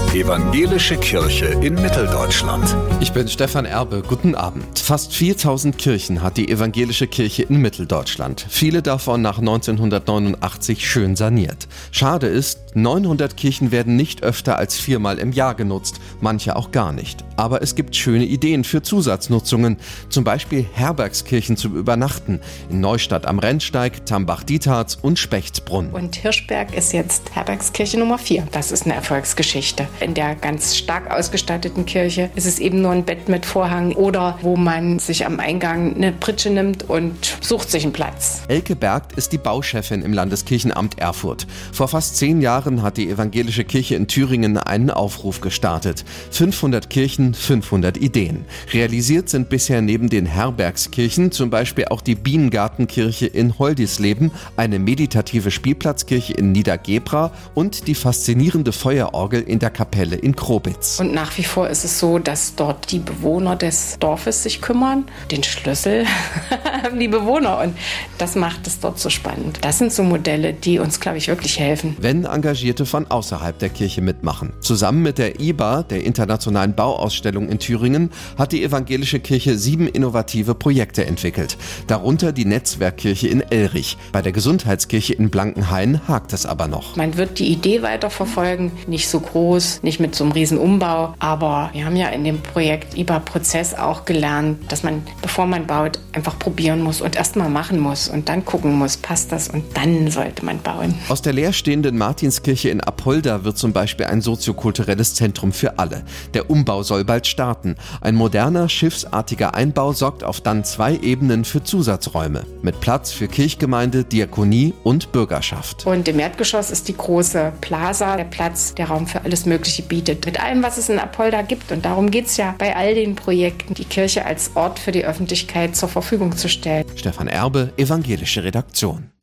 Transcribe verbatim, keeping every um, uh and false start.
Evangelische Kirche in Mitteldeutschland. Ich bin Stefan Erbe, guten Abend. Fast viertausend Kirchen hat die Evangelische Kirche in Mitteldeutschland. Viele davon nach neunzehnhundertneunundachtzig schön saniert. Schade ist, neunhundert Kirchen werden nicht öfter als viermal im Jahr genutzt, manche auch gar nicht. Aber es gibt schöne Ideen für Zusatznutzungen, zum Beispiel Herbergskirchen zum Übernachten in Neustadt am Rennsteig, Tambach-Dietharz und Spechtsbrunn. Und Hirschberg ist jetzt Herbergskirche Nummer vier. Das ist eine Erfolgsgeschichte. In der ganz stark ausgestatteten Kirche ist es eben nur ein Bett mit Vorhang oder wo man sich am Eingang eine Pritsche nimmt und sucht sich einen Platz. Elke Bergt ist die Bauchefin im Landeskirchenamt Erfurt. Vor fast zehn Jahren hat die Evangelische Kirche in Thüringen einen Aufruf gestartet. fünfhundert Kirchen, fünfhundert Ideen. Realisiert sind bisher neben den Herbergskirchen zum Beispiel auch die Bienengartenkirche in Holdisleben, eine meditative Spielplatzkirche in Niedergebra und die faszinierende Feuerorgel in der Kapelle in Krobitz. Und nach wie vor ist es so, dass dort die Bewohner des Dorfes sich kümmern. Den Schlüssel haben die Bewohner und das macht es dort so spannend. Das sind so Modelle, die uns, glaube ich, wirklich helfen. Wenn Engagierte von außerhalb der Kirche mitmachen. Zusammen mit der I B A, der Internationalen Bauausstellung in Thüringen, hat die Evangelische Kirche sieben innovative Projekte entwickelt. Darunter die Netzwerkkirche in Elrich. Bei der Gesundheitskirche in Blankenhain hakt es aber noch. Man wird die Idee weiterverfolgen, nicht so groß, nicht mit so einem riesen Umbau, aber wir haben ja in dem Projekt I B A-Prozess auch gelernt, dass man, bevor man baut, einfach probieren muss und erst mal machen muss und dann gucken muss, passt das und dann sollte man bauen. Aus der leerstehenden Martinskirche in Apolda wird zum Beispiel ein soziokulturelles Zentrum für alle. Der Umbau soll bald starten. Ein moderner, schiffsartiger Einbau sorgt auf dann zwei Ebenen für Zusatzräume. Mit Platz für Kirchgemeinde, Diakonie und Bürgerschaft. Und im Erdgeschoss ist die große Plaza, der Platz, der Raum für alles Mögliche bietet. Mit allem, was es in Apolda gibt. Und darum geht es ja bei all den Projekten, die Kirche als Ort für die Öffentlichkeit zur Verfügung zu stellen. Stefan Erbe, Evangelische Redaktion.